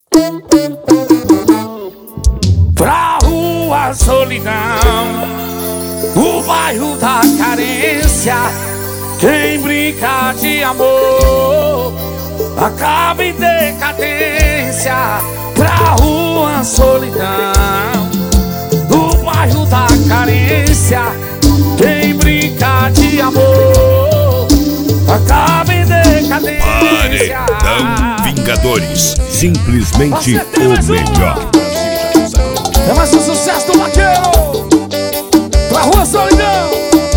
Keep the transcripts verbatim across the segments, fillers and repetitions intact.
Pra rua solidão, o bairro da carência. Quem brinca de amor acaba em decadência. Pra rua solidão, o bairro da carência. Quem brinca de amor acaba em decadência. Paredão Vingadores, simplesmente o melhor. É mais um sucesso do vaqueiro. Pra rua solidão.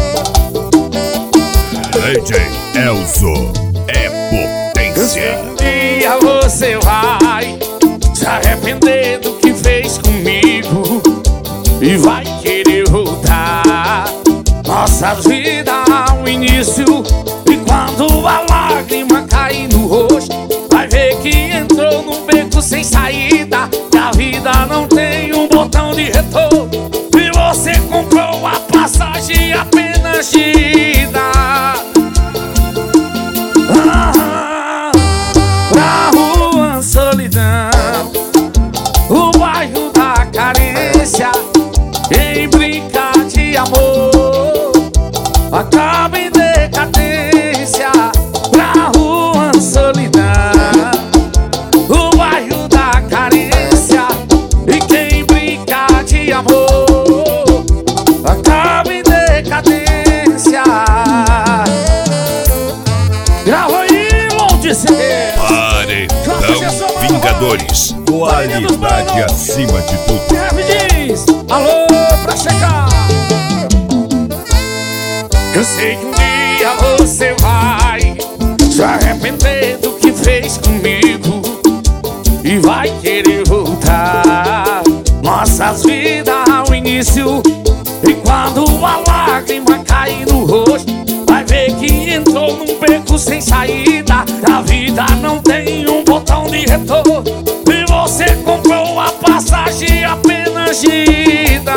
D J Elzo é potência. Um dia você vai se arrepender do que fez comigo e vai querer voltar nossas vidas ao início. E quando a lágrima cair no rosto, vai ver que entrou num beco sem saída, que a vida não tem um botão de retorno, e você comprou a passagem apenas de ida. Ah, pra rua solidão, o bairro da carência. Quem brinca de amor acaba em decadência. Pra rua solidão, o bairro da carência. E quem brinca de amor acaba em decadência. Grava aí, Lourdes. Paredão Vingadores, qualidade acima de tudo. Diz, alô, pra checar. Eu sei que um dia você vai se arrepender do que fez comigo e vai querer voltar nossas vidas ao início. E quando a lágrima cair no rosto, vai ver que entrou num beco sem saída. A vida não tem um botão de retorno, e você comprou a passagem apenas de ida.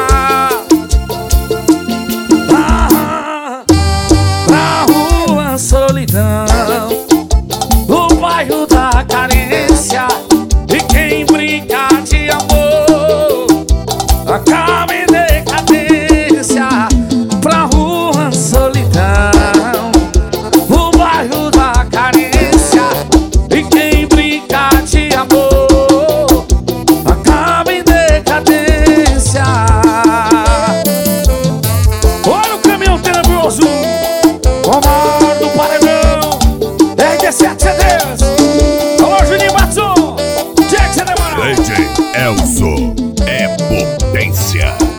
Ah, pra rua solidão, o bairro da carência. E quem brinca de amor acaba em decadência. Pra rua solidão, o bairro da carência. E quem brinca de amor acaba em decadência. Olha o caminhão tenebroso, Omar do Paredão, R D sete C Ds. Alô, Juninho Batson, Jack C D. D J Elzo é potência.